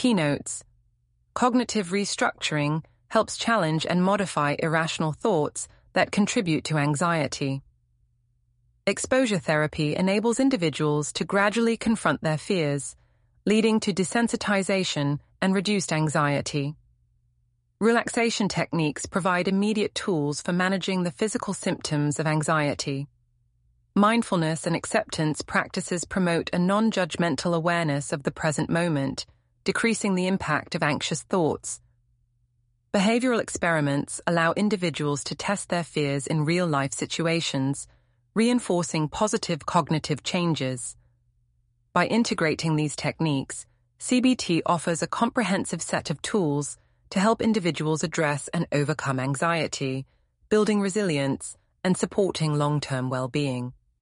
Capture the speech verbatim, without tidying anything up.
Keynotes. Cognitive restructuring helps challenge and modify irrational thoughts that contribute to anxiety. Exposure therapy enables individuals to gradually confront their fears, leading to desensitization and reduced anxiety. Relaxation techniques provide immediate tools for managing the physical symptoms of anxiety. Mindfulness and acceptance practices promote a non-judgmental awareness of the present moment, decreasing the impact of anxious thoughts. Behavioral experiments allow individuals to test their fears in real-life situations, reinforcing positive cognitive changes. By integrating these techniques, C B T offers a comprehensive set of tools to help individuals address and overcome anxiety, building resilience, and supporting long-term well-being.